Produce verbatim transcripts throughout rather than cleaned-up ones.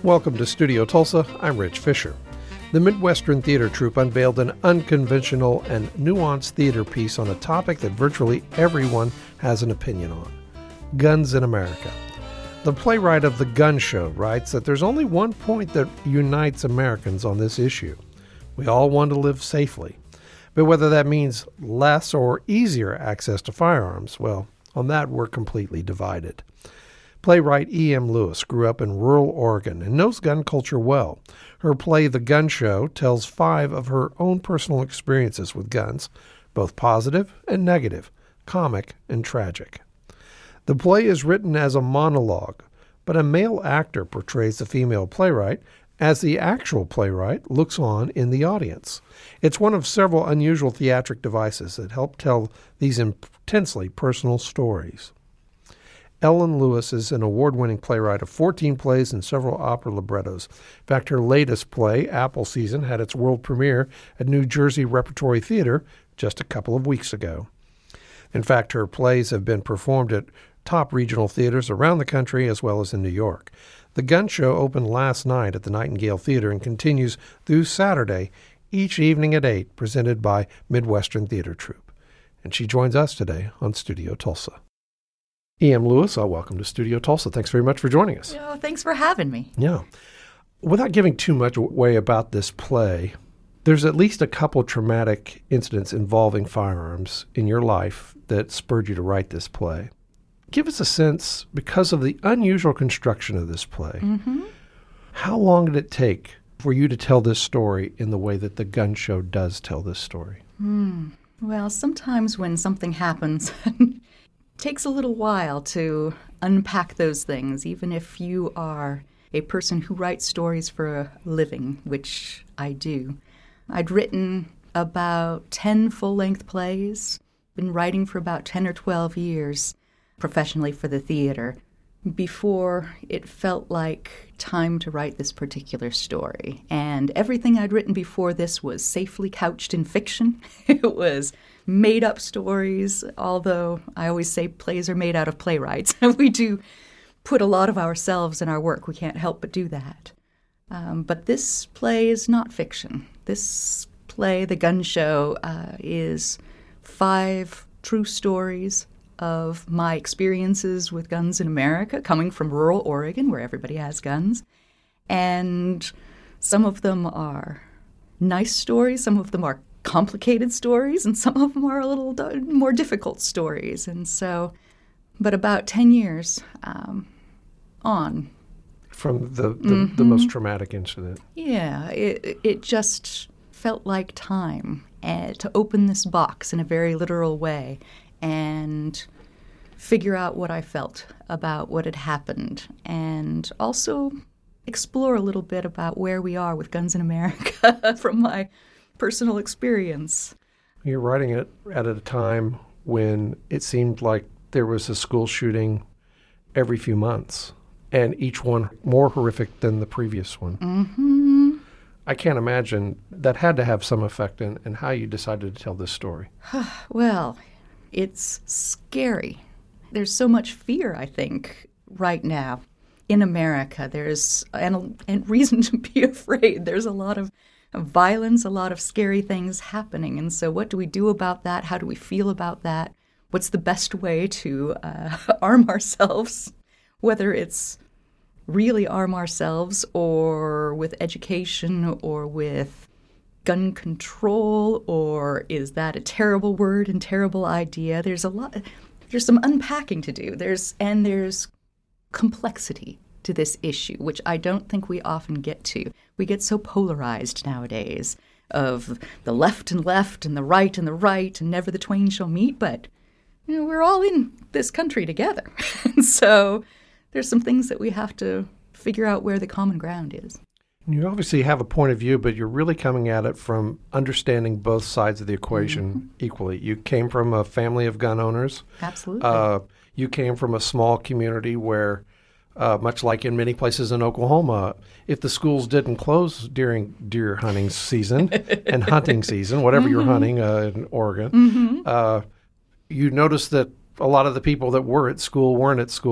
Welcome to Studio Tulsa. I'm Rich Fisher. The Midwestern Theater Troupe unveiled an unconventional and nuanced theater piece on a topic that virtually everyone has an opinion on: guns in America. The playwright of The Gun Show writes that there's only one point that unites Americans on this issue. We all want to live safely. But whether that means less or easier access to firearms, well, on that we're completely divided. Playwright E M. Lewis grew up in rural Oregon and knows gun culture well. Her play, The Gun Show, tells five of her own personal experiences with guns, both positive and negative, comic and tragic. The play is written as a monologue, but a male actor portrays the female playwright as the actual playwright looks on in the audience. It's one of several unusual theatric devices that help tell these intensely personal stories. Ellen Lewis is an award-winning playwright of fourteen plays and several opera librettos. In fact, her latest play, Apple Season, had its world premiere at New Jersey Repertory Theater just a couple of weeks ago. In fact, her plays have been performed at top regional theaters around the country as well as in New York. The Gun Show opened last night at the Nightingale Theater and continues through Saturday, each evening at eight, presented by Midwestern Theater Troupe. And she joins us today on Studio Tulsa. E M. Lewis, uh, welcome to Studio Tulsa. Thanks very much for joining us. Oh, thanks for having me. Yeah. Without giving too much away about this play, there's at least a couple traumatic incidents involving firearms in your life that spurred you to write this play. Give us a sense, because of the unusual construction of this play, Mm-hmm. how long did it take for you to tell this story in the way that The Gun Show does tell this story? Mm. Well, sometimes when something happens, it takes a little while to unpack those things, even if you are a person who writes stories for a living, which I do. I'd written about ten full-length plays, been writing for about ten or twelve years professionally for the theater, before it felt like time to write this particular story. And everything I'd written before this was safely couched in fiction. It was made-up stories, although I always say plays are made out of playwrights. We do put a lot of ourselves in our work. We can't help but do that. Um, but this play is not fiction. This play, The Gun Show, uh, is five true stories of my experiences with guns in America, coming from rural Oregon, where everybody has guns. And some of them are nice stories, some of them are complicated stories, and some of them are a little more difficult stories. And so, but about ten years um, on. From the, the, mm-hmm. the most traumatic incident. Yeah, it, it just felt like time uh, to open this box in a very literal way and figure out what I felt about what had happened, and also explore a little bit about where we are with guns in America from my personal experience. You're writing it at a time when it seemed like there was a school shooting every few months, and each one more horrific than the previous one. Mm-hmm. I can't imagine that had to have some effect in, in how you decided to tell this story. Well, it's scary. There's so much fear, I think, right now in America. There's and, and reason to be afraid. There's a lot of violence, a lot of scary things happening. And so what do we do about that? How do we feel about that? What's the best way to uh, arm ourselves, whether it's really arm ourselves or with education or with gun control, or is that a terrible word and terrible idea? There's a lot, there's some unpacking to do. There's and there's complexity to this issue, which I don't think we often get to. We get so polarized nowadays of the left and left and the right and the right, and never the twain shall meet, but you know, we're all in this country together. And so there's some things that we have to figure out where the common ground is. You obviously have a point of view, but you're really coming at it from understanding both sides of the equation mm-hmm. equally. You came from a family of gun owners. Absolutely. Uh, you came from a small community where, uh, much like in many places in Oklahoma, if the schools didn't close during deer hunting season and hunting season, whatever mm-hmm. you're hunting uh, in Oregon, mm-hmm. uh, you noticed that a lot of the people that were at school weren't at school.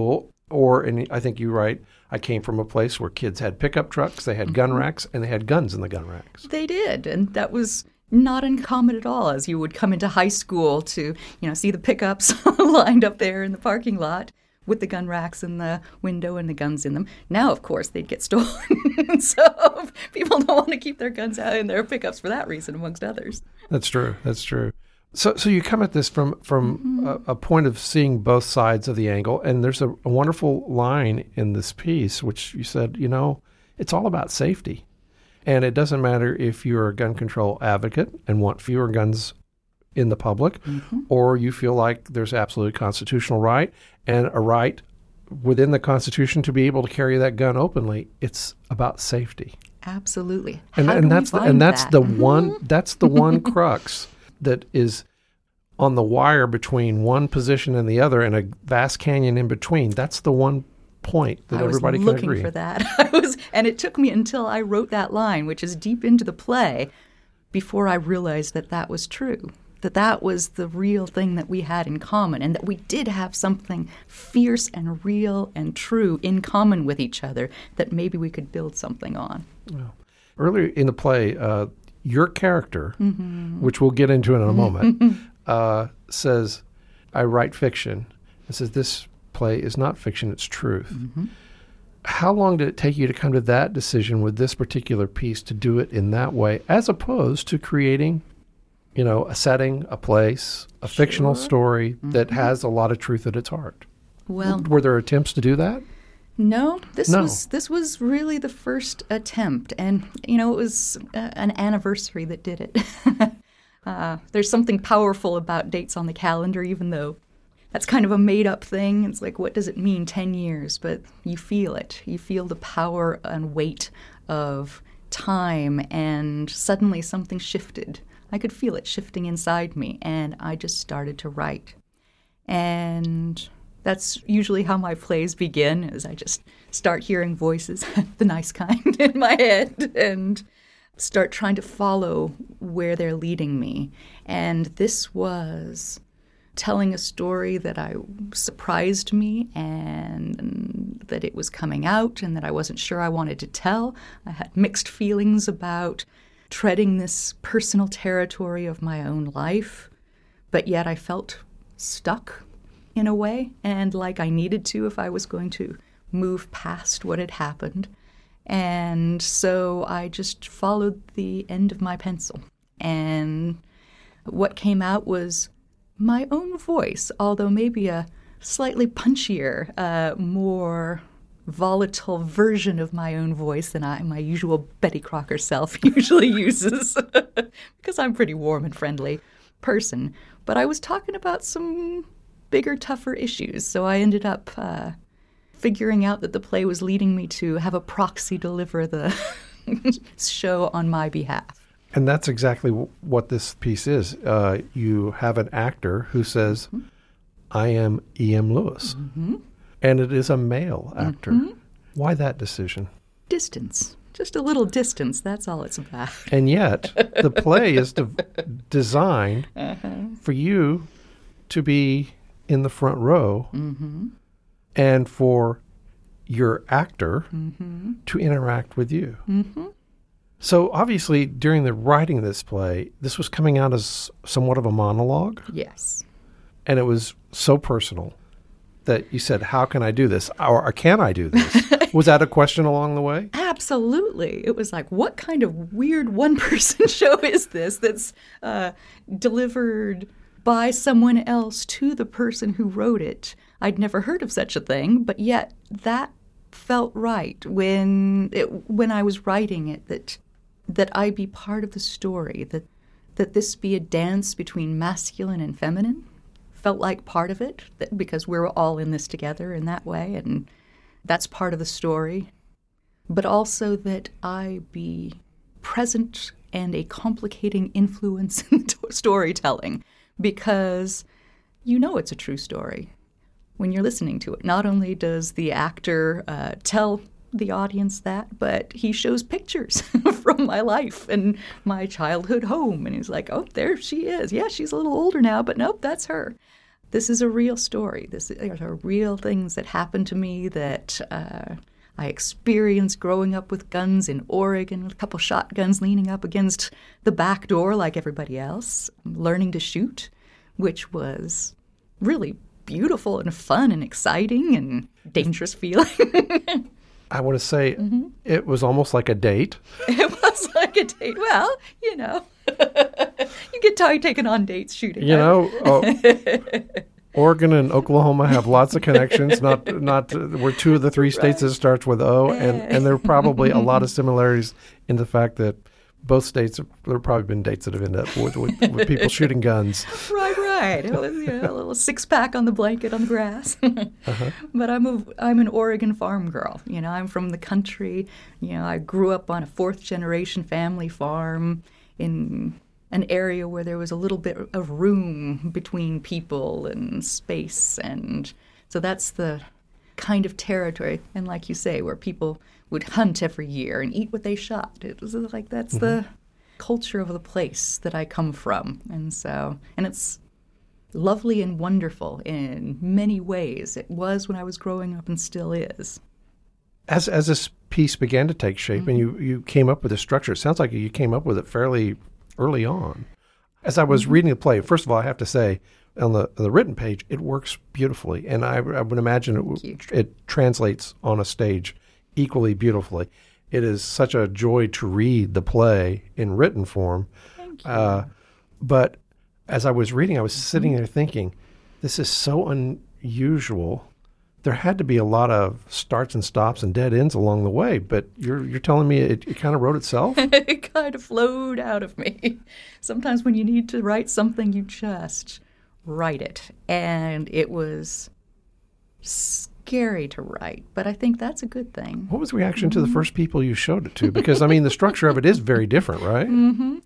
Or, and I think you write, I came from a place where kids had pickup trucks, they had gun racks, and they had guns in the gun racks. They did, and that was not uncommon at all, as you would come into high school to, you know, see the pickups lined up there in the parking lot with the gun racks in the window and the guns in them. Now, of course, they'd get stolen. So people don't want to keep their guns out in their pickups for that reason, amongst others. That's true. That's true. So so you come at this from, from mm-hmm. a, a point of seeing both sides of the angle, and there's a, a wonderful line in this piece, which you said, you know, it's all about safety. And it doesn't matter if you're a gun control advocate and want fewer guns in the public, mm-hmm. or you feel like there's absolute constitutional right and a right within the Constitution to be able to carry that gun openly. It's about safety. Absolutely. And, How and do that's we the, find and that's that? the mm-hmm. one that's the one crux that is on the wire between one position and the other, and a vast canyon in between. That's the one point that I was everybody can looking agree. for that. I was, and it took me until I wrote that line, which is deep into the play, before I realized that that was true. That that was the real thing that we had in common, and that we did have something fierce and real and true in common with each other that maybe we could build something on. Well, earlier in the play, uh, your character, mm-hmm. which we'll get into in a moment, uh, says, I write fiction. It says, this play is not fiction, it's truth. Mm-hmm. How long did it take you to come to that decision with this particular piece to do it in that way, as opposed to creating, you know, a setting, a place, a sure. fictional story mm-hmm. that has a lot of truth at its heart? Well, were there attempts to do that? No, this no. was this was really the first attempt, and you know it was uh, an anniversary that did it. uh, there's something powerful about dates on the calendar, even though that's kind of a made-up thing. It's like, what does it mean, ten years? But you feel it. You feel the power and weight of time, and suddenly something shifted. I could feel it shifting inside me, and I just started to write. And that's usually how my plays begin, is I just start hearing voices, the nice kind, in my head, and start trying to follow where they're leading me. And this was telling a story that I surprised me, and that it was coming out, and that I wasn't sure I wanted to tell. I had mixed feelings about treading this personal territory of my own life, but yet I felt stuck in a way, and like I needed to if I was going to move past what had happened. And so I just followed the end of my pencil. And what came out was my own voice, although maybe a slightly punchier, uh, more volatile version of my own voice than I, my usual Betty Crocker self usually uses, because I'm a pretty warm and friendly person. But I was talking about some bigger, tougher issues. So I ended up uh, figuring out that the play was leading me to have a proxy deliver the show on my behalf. And that's exactly w- what this piece is. Uh, you have an actor who says, mm-hmm. I am E M. Lewis. Mm-hmm. And it is a male actor. Mm-hmm. Why that decision? Distance. Just a little distance. That's all it's about. And yet, the play is de- designed uh-huh. for you to be in the front row, mm-hmm. and for your actor mm-hmm. to interact with you. Mm-hmm. So obviously, during the writing of this play, this was coming out as somewhat of a monologue. Yes. And it was so personal that you said, how can I do this? Or, or can I do this? Was that a question along the way? Absolutely. It was like, what kind of weird one-person show is this that's uh, delivered by someone else to the person who wrote it? I'd never heard of such a thing, but yet that felt right when it, when I was writing it, that that I be part of the story, that that this be a dance between masculine and feminine. Felt like part of it, that, because we're all in this together in that way, and that's part of the story. But also that I be present and a complicating influence in t- storytelling, because you know it's a true story when you're listening to it. Not only does the actor uh, tell the audience that, but he shows pictures from my life and my childhood home, and he's like, oh, there she is. Yeah, she's a little older now, but nope, that's her. this is a real story. This are real things that happened to me that uh, I experienced growing up with guns in Oregon, with a couple shotguns leaning up against the back door like everybody else, learning to shoot, which was really beautiful and fun and exciting and dangerous feeling. I want to say mm-hmm. It was almost like a date. It was like a date. Well, you know, you get tired taking on dates shooting. You know, uh, Oregon and Oklahoma have lots of connections. Not not uh, we're two of the three states right. that starts with O, and, and there are probably a lot of similarities in the fact that both states, there have probably been dates that have ended up with, with, with people shooting guns. Right, right. It was, you know, a little six-pack on the blanket on the grass. uh-huh. But I'm a, I'm an Oregon farm girl. You know, I'm from the country. You know, I grew up on a fourth-generation family farm in an area where there was a little bit of room between people and space. And so that's the kind of territory, and like you say, where people would hunt every year and eat what they shot. It was like that's mm-hmm. the culture of the place that I come from. And so, and it's lovely and wonderful in many ways. It was when I was growing up and still is. As as this piece began to take shape mm-hmm. and you, you came up with a structure, it sounds like you came up with it fairly early on. As I was mm-hmm. reading the play, first of all, I have to say, on the on the written page, it works beautifully. And I, I would imagine it, it translates on a stage equally beautifully. It is such a joy to read the play in written form. Thank you. Uh, but as I was reading, I was sitting there thinking, this is so unusual. There had to be a lot of starts and stops and dead ends along the way, but you're you're telling me it, it kind of wrote itself? It kind of flowed out of me. Sometimes when you need to write something, you just write it. And it was scary to write, but I think that's a good thing. What was the reaction mm-hmm. to the first people you showed it to? Because, I mean, the structure of it is very different, right? Mm-hmm.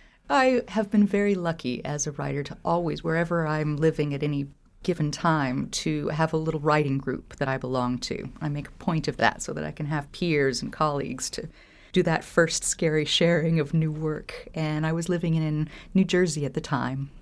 I have been very lucky as a writer to always, wherever I'm living at any given time, to have a little writing group that I belong to. I make a point of that so that I can have peers and colleagues to do that first scary sharing of new work. And I was living in New Jersey at the time,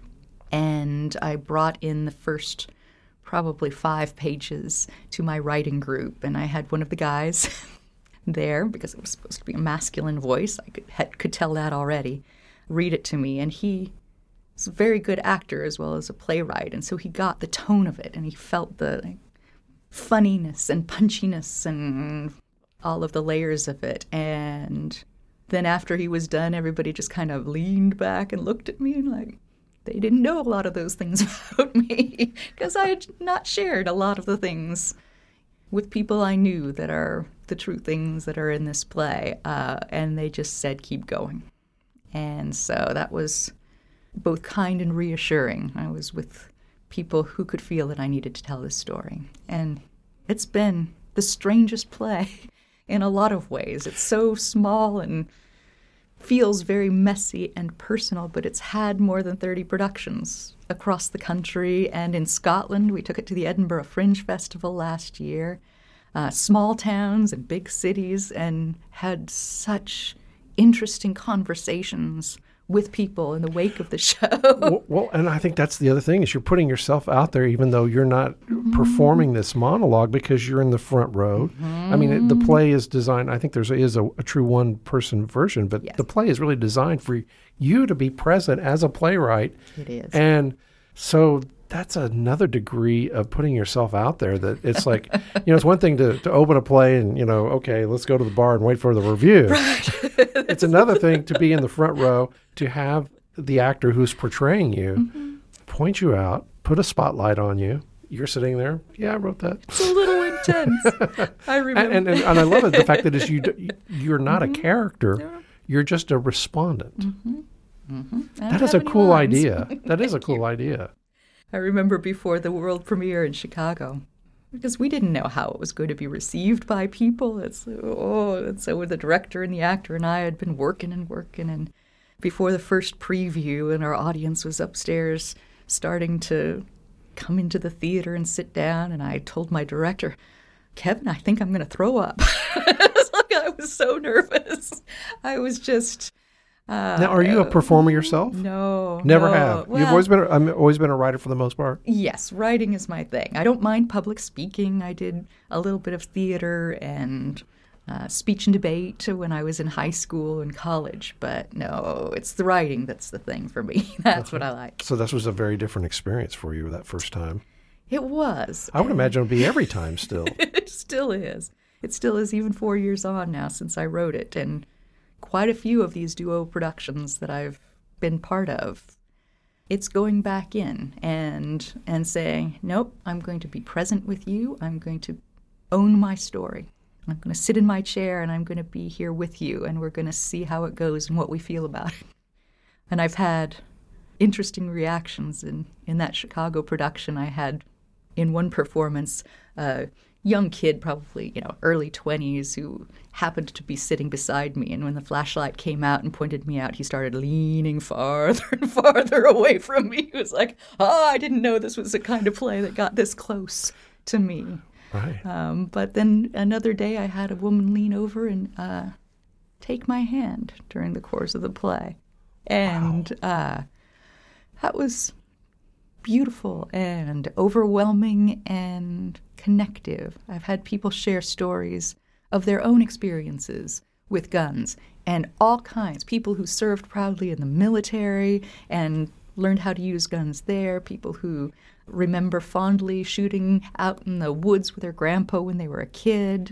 and I brought in the first probably five pages to my writing group, and I had one of the guys there, because it was supposed to be a masculine voice, I could, had, could tell that already, read it to me, and he was a very good actor as well as a playwright, and so he got the tone of it, and he felt the like, funniness and punchiness and all of the layers of it. And then after he was done, everybody just kind of leaned back and looked at me and like, they didn't know a lot of those things about me because I had not shared a lot of the things with people I knew that are the true things that are in this play. Uh, and they just said, keep going. And so that was both kind and reassuring. I was with people who could feel that I needed to tell this story. And it's been the strangest play in a lot of ways. It's so small and feels very messy and personal, but it's had more than thirty productions across the country and in Scotland. We took it to the Edinburgh Fringe Festival last year, uh, small towns and big cities, and had such interesting conversations with people in the wake of the show. Well, well, and I think that's the other thing is you're putting yourself out there even though you're not mm-hmm. performing this monologue because you're in the front row. Mm-hmm. I mean, it, the play is designed, I think there is a, a true one-person version, but yes. the play is really designed for you to be present as a playwright. It is. And so that's another degree of putting yourself out there that it's like, you know, it's one thing to, to open a play and, you know, okay, let's go to the bar and wait for the review. Right. It's another thing to be in the front row, to have the actor who's portraying you mm-hmm. point you out, put a spotlight on you. You're sitting there. Yeah, I wrote that. It's a little intense. I remember. And, and, and, and I love it, the fact that is you, you're not mm-hmm. a character. No. You're just a respondent. Mm-hmm. Mm-hmm. That is a cool idea. That is a cool you. idea. I remember before the world premiere in Chicago, because we didn't know how it was going to be received by people. It's oh, and so the director and the actor and I had been working and working, and before the first preview, and our audience was upstairs starting to come into the theater and sit down, and I told my director, Kevin, I think I'm going to throw up. I was so nervous. I was just, Uh, Now, are you a performer yourself? No. Never no. have. Well, You've always been. A, I've always been a writer for the most part. Yes, writing is my thing. I don't mind public speaking. I did a little bit of theater and uh, speech and debate when I was in high school and college. But no, it's the writing that's the thing for me. That's what I like. So this was a very different experience for you that first time. It was. I would imagine it would be every time still. It still is. It still is, even four years on now since I wrote it. And quite a few of these duo productions that I've been part of, it's going back in and and saying, nope, I'm going to be present with you. I'm going to own my story. I'm going to sit in my chair and I'm going to be here with you, and we're going to see how it goes and what we feel about it. And I've had interesting reactions in, in that Chicago production. I had, in one performance, a young kid, probably, you know, early twenties, who happened to be sitting beside me. And when the flashlight came out and pointed me out, he started leaning farther and farther away from me. He was like, oh, I didn't know this was the kind of play that got this close to me. Right. Um, but then another day I had a woman lean over and uh, take my hand during the course of the play. And wow. uh, that was beautiful and overwhelming and connective. I've had people share stories of their own experiences with guns, and all kinds. People who served proudly in the military and learned how to use guns there, people who remember fondly shooting out in the woods with their grandpa when they were a kid,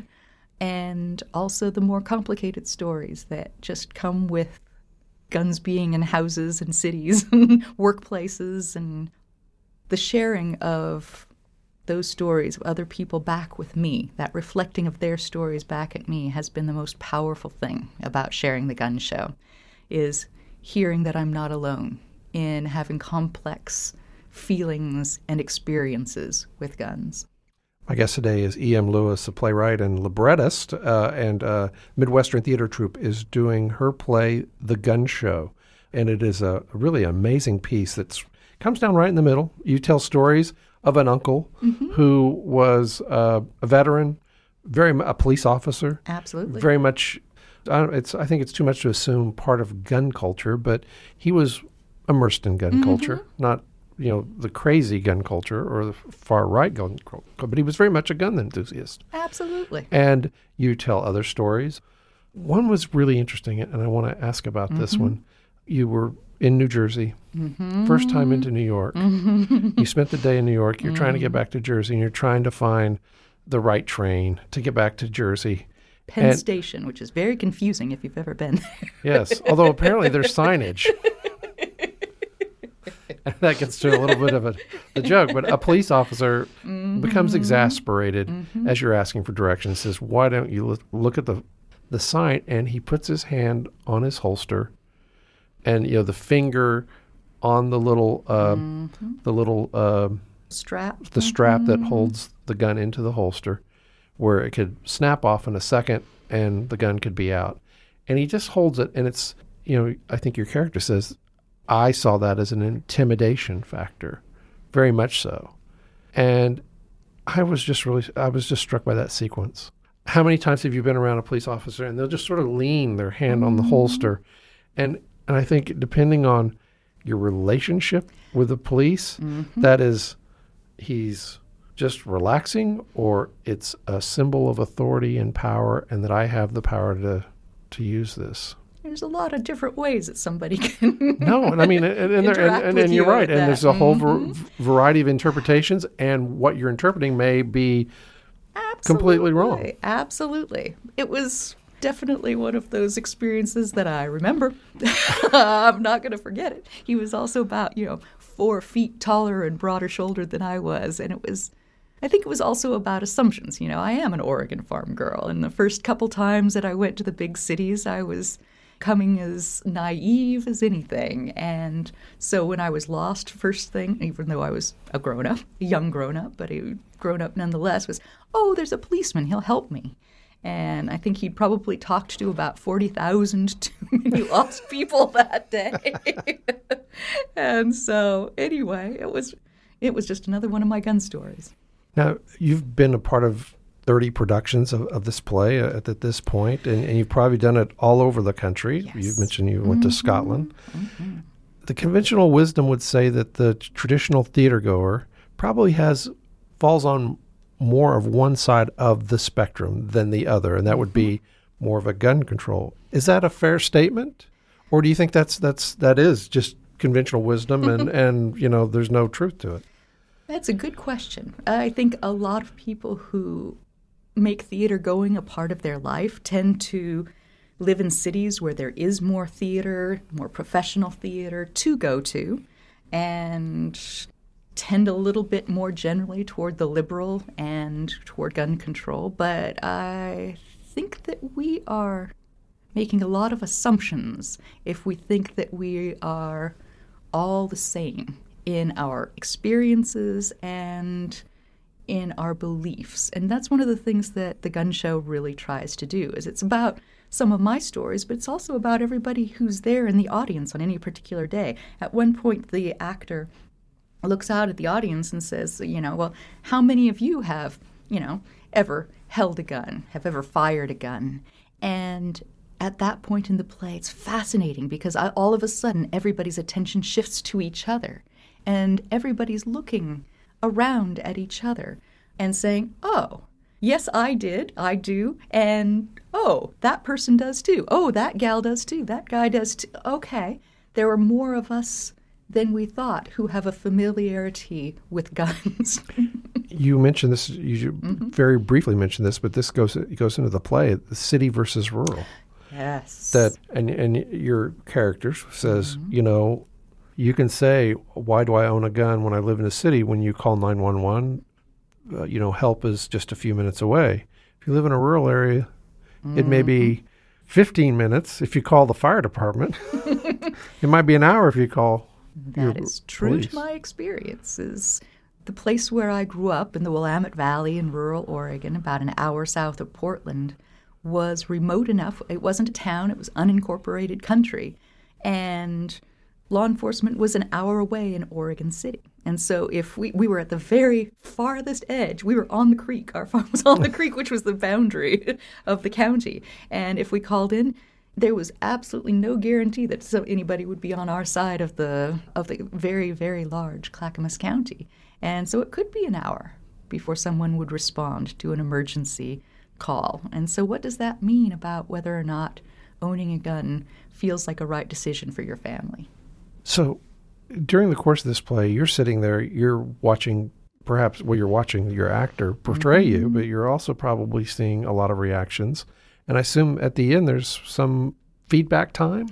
and also the more complicated stories that just come with guns being in houses and cities and workplaces, and the sharing of those stories of other people back with me, that reflecting of their stories back at me, has been the most powerful thing about sharing the gun show, is hearing that I'm not alone in having complex feelings and experiences with guns. My guest today is E M. Lewis, a playwright and librettist, uh, and uh, Midwestern Theater Troupe is doing her play, The Gun Show. And it is a really amazing piece that comes down right in the middle. You tell stories of an uncle mm-hmm. who was uh, a veteran, very a police officer. Absolutely. Very much, I, don't, it's, I think it's too much to assume part of gun culture, but he was immersed in gun mm-hmm. culture, not you know, the crazy gun culture or the far-right gun culture, but he was very much a gun enthusiast. Absolutely. And you tell other stories. One was really interesting, and I want to ask about mm-hmm. this one. You were in New Jersey, mm-hmm. first time into New York. Mm-hmm. You spent the day in New York. You're mm-hmm. trying to get back to Jersey, and you're trying to find the right train to get back to Jersey. Penn and, Station, which is very confusing if you've ever been there. Yes, although apparently there's signage. That gets to a little bit of a the joke, but a police officer mm-hmm. becomes exasperated mm-hmm. as you're asking for directions, says, why don't you look, look at the the sign? And he puts his hand on his holster, and you know the finger on the little uh, mm-hmm. the little uh, strap the strap mm-hmm. that holds the gun into the holster, where it could snap off in a second and the gun could be out. And he just holds it, and it's, you know, I think your character says, I saw that as an intimidation factor, very much so. And I was just really, I was just struck by that sequence. How many times have you been around a police officer and they'll just sort of lean their hand mm-hmm. on the holster? And and I think depending on your relationship with the police, mm-hmm. that is, he's just relaxing, or it's a symbol of authority and power, and that I have the power to to use this. There's a lot of different ways that somebody can no, and I mean, and, and, and, and, and you're you right, and that. There's a whole mm-hmm. ver- variety of interpretations, and what you're interpreting may be Absolutely. completely wrong. Absolutely. It was definitely one of those experiences that I remember. I'm not going to forget it. He was also about, you know, four feet taller and broader shouldered than I was, and it was, I think it was also about assumptions. You know, I am an Oregon farm girl, and the first couple times that I went to the big cities, I was coming as naive as anything. And so when I was lost, first thing, even though I was a grown-up, a young grown-up, but a grown-up nonetheless, was, oh, there's a policeman, he'll help me. And I think he'd probably talked to about forty thousand too many lost people that day. And so anyway, it was it was just another one of my gun stories. Now, you've been a part of thirty productions of, of this play at, at this point, and, and you've probably done it all over the country. Yes. You mentioned you went mm-hmm. to Scotland. Mm-hmm. The conventional wisdom would say that the traditional theater goer probably has falls on more of one side of the spectrum than the other, and that mm-hmm. would be more of a gun control. Is that a fair statement, or do you think that's that's that is just conventional wisdom and and you know there's no truth to it? That's a good question. I think a lot of people who make theater going a part of their life tend to live in cities where there is more theater, more professional theater to go to, and tend a little bit more generally toward the liberal and toward gun control. But I think that we are making a lot of assumptions if we think that we are all the same in our experiences and in our beliefs. And that's one of the things that the Gun Show really tries to do, is it's about some of my stories, but it's also about everybody who's there in the audience on any particular day. At one point, the actor looks out at the audience and says, you know, well, how many of you have, you know, ever held a gun, have ever fired a gun? And at that point in the play, it's fascinating because I, all of a sudden, everybody's attention shifts to each other. And everybody's looking around at each other and saying, oh, yes, I did, I do, and oh, that person does too. Oh, that gal does too, that guy does too. Okay, there are more of us than we thought who have a familiarity with guns. You mentioned this, you mm-hmm. very briefly mentioned this, but this goes it goes into the play, the city versus rural. Yes. That and, and your character says, mm-hmm. you know, you can say, why do I own a gun when I live in a city? When you call nine one one, uh, you know, help is just a few minutes away. If you live in a rural area, mm-hmm. it may be fifteen minutes if you call the fire department. It might be an hour if you call That is true police. To my experiences. The place where I grew up in the Willamette Valley in rural Oregon, about an hour south of Portland, was remote enough. It wasn't a town. It was unincorporated country. And law enforcement was an hour away in Oregon City. And so if we, we were at the very farthest edge, we were on the creek. Our farm was on the creek, which was the boundary of the county. And if we called in, there was absolutely no guarantee that so anybody would be on our side of the of the very, very large Clackamas County. And so it could be an hour before someone would respond to an emergency call. And so what does that mean about whether or not owning a gun feels like a right decision for your family? So during the course of this play, you're sitting there, you're watching, perhaps, well, you're watching your actor portray mm-hmm. you, but you're also probably seeing a lot of reactions. And I assume at the end there's some feedback time?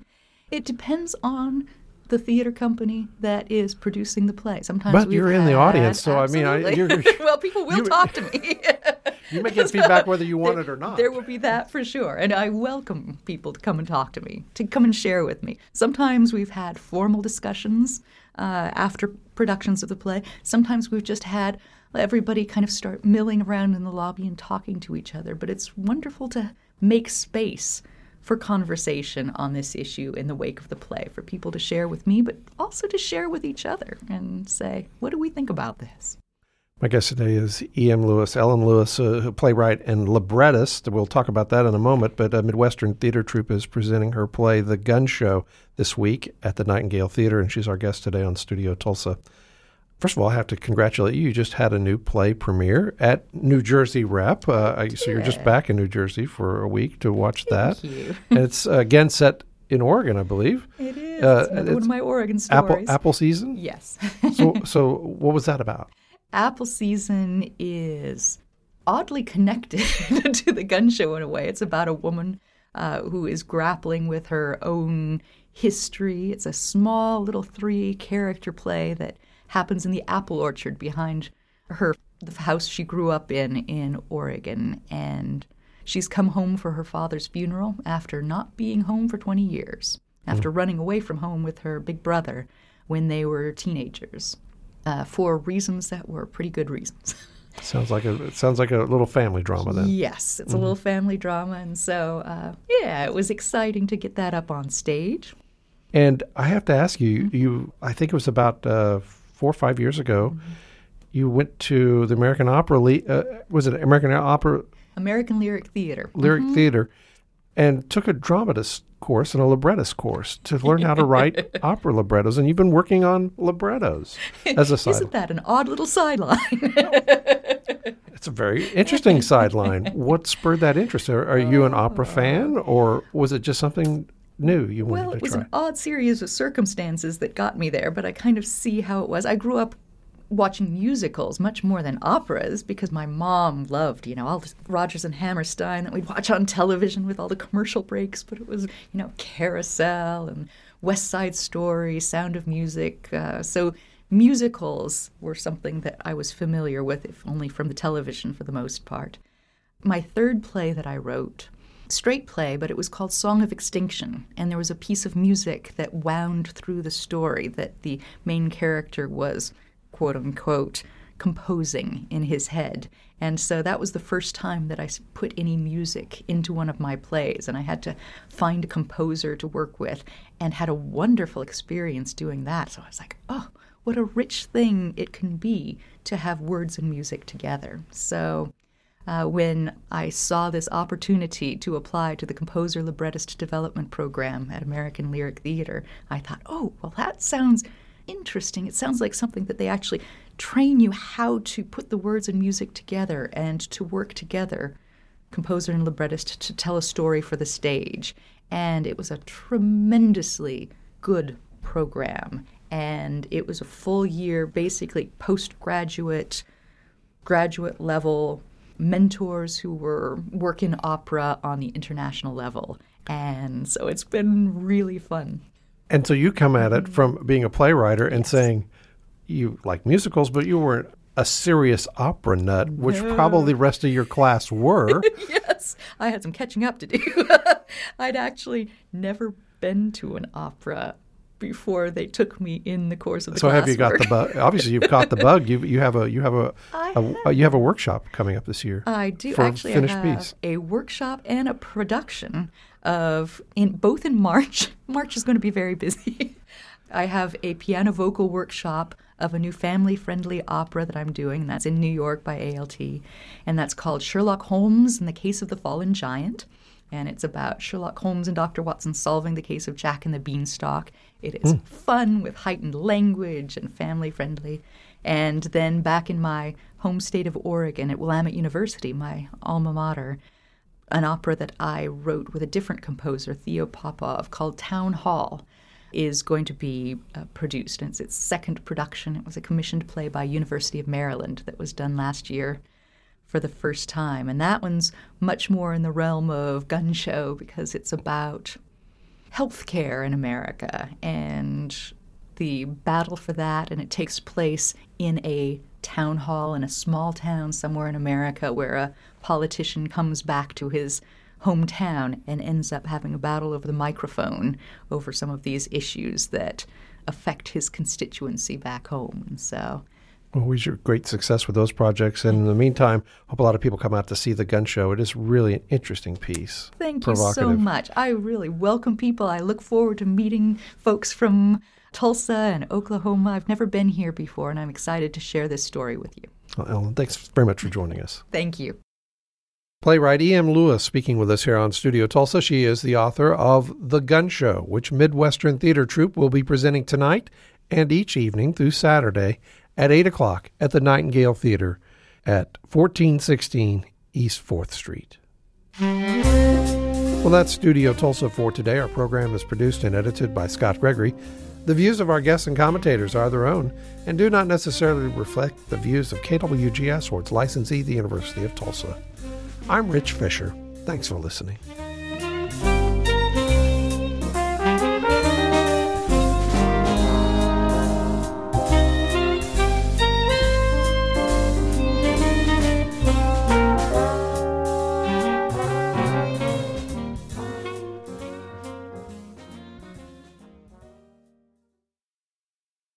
It depends on the theater company that is producing the play. Sometimes But you're in had, the audience, so absolutely. I mean, I, you're, well, people will talk to me. You may get feedback whether you want there, it or not. There will be that for sure. And I welcome people to come and talk to me, to come and share with me. Sometimes we've had formal discussions uh, after productions of the play. Sometimes we've just had everybody kind of start milling around in the lobby and talking to each other. But it's wonderful to make space for conversation on this issue in the wake of the play, for people to share with me, but also to share with each other and say, what do we think about this? My guest today is E M. Lewis, Ellen Lewis, a playwright and librettist. We'll talk about that in a moment, but a Midwestern Theater Troupe is presenting her play, The Gun Show, this week at the Nightingale Theater, and she's our guest today on Studio Tulsa. First of all, I have to congratulate you. You just had a new play premiere at New Jersey Rep. Uh, so you're just back in New Jersey for a week to watch that. Thank you. And it's, uh, again, set in Oregon, I believe. It is. Uh, it's another it's one of my Oregon stories. Apple, apple season? Yes. so, so what was that about? Apple season is oddly connected to the Gun Show in a way. It's about a woman uh, who is grappling with her own history. It's a small little three-character play that happens in the apple orchard behind her, the house she grew up in in Oregon. And she's come home for her father's funeral after not being home for twenty years, after mm. running away from home with her big brother when they were teenagers. Uh, for reasons that were pretty good reasons. Sounds like a it sounds like a little family drama then. Yes, it's mm-hmm. a little family drama, and so uh, yeah, it was exciting to get that up on stage. And I have to ask you, mm-hmm. you I think it was about uh, four or five years ago, mm-hmm. you went to the American Opera, Le- uh, was it American Opera? American Lyric Theater. Lyric mm-hmm. Theater, and took a dramatist course and a librettist course to learn how to write opera librettos. And you've been working on librettos as a sideline. Isn't that an odd little sideline? It's a very interesting sideline. What spurred that interest? Are, are you an opera fan, or was it just something new you wanted well, to it was try? an odd series of circumstances that got me there, but I kind of see how it was. I grew up watching musicals much more than operas because my mom loved, you know, all the Rodgers and Hammerstein that we'd watch on television with all the commercial breaks, but it was, you know, Carousel and West Side Story, Sound of Music. Uh, so musicals were something that I was familiar with, if only from the television for the most part. My third play that I wrote, straight play, but it was called Song of Extinction, and there was a piece of music that wound through the story that the main character was, quote unquote, composing in his head. And so that was the first time that I put any music into one of my plays, and I had to find a composer to work with and had a wonderful experience doing that. So I was like, oh, what a rich thing it can be to have words and music together. So uh, when I saw this opportunity to apply to the Composer Librettist Development Program at American Lyric Theater, I thought, oh, well, that sounds interesting. It sounds like something that they actually train you how to put the words and music together and to work together, composer and librettist, to tell a story for the stage. And it was a tremendously good program. And it was a full year, basically postgraduate, graduate level mentors who were working opera on the international level. And so it's been really fun. And so you come at it from being a playwright and Yes. saying you like musicals, but you weren't a serious opera nut, which no. probably the rest of your class were. Yes, I had some catching up to do. I'd actually never been to an opera before they took me in the course of the so classwork. Have you got the bug? Obviously, you've caught the bug. You you have a you have a, a, a you have a workshop coming up this year. I do for actually. Finished I have piece. a workshop and a production of in both in March. March is going to be very busy. I have a piano vocal workshop of a new family-friendly opera that I'm doing, and that's in New York by A L T, and that's called Sherlock Holmes and the Case of the Fallen Giant. And it's about Sherlock Holmes and Doctor Watson solving the case of Jack and the Beanstalk. It is mm. fun with heightened language and family-friendly. And then back in my home state of Oregon at Willamette University, my alma mater, an opera that I wrote with a different composer, Theo Popov, called Town Hall, is going to be uh, produced. And it's its second production. It was a commissioned play by University of Maryland that was done last year for the first time. And that one's much more in the realm of gun show because it's about healthcare in America and the battle for that. And it takes place in a town hall in a small town somewhere in America where a politician comes back to his hometown and ends up having a battle over the microphone over some of these issues that affect his constituency back home. And so well, we wish you great success with those projects. And in the meantime, hope a lot of people come out to see the gun show. It is really an interesting piece. Thank you so much. I really welcome people. I look forward to meeting folks from Tulsa and Oklahoma. I've never been here before, and I'm excited to share this story with you. Well, Ellen, thanks very much for joining us. Thank you. Playwright E M. Lewis speaking with us here on Studio Tulsa. She is the author of The Gun Show, which Midwestern Theater Troupe will be presenting tonight and each evening through Saturday at eight o'clock at the Nightingale Theater at fourteen sixteen East fourth Street. Well, that's Studio Tulsa for today. Our program is produced and edited by Scott Gregory. The views of our guests and commentators are their own and do not necessarily reflect the views of K W G S or its licensee, the University of Tulsa. I'm Rich Fisher. Thanks for listening.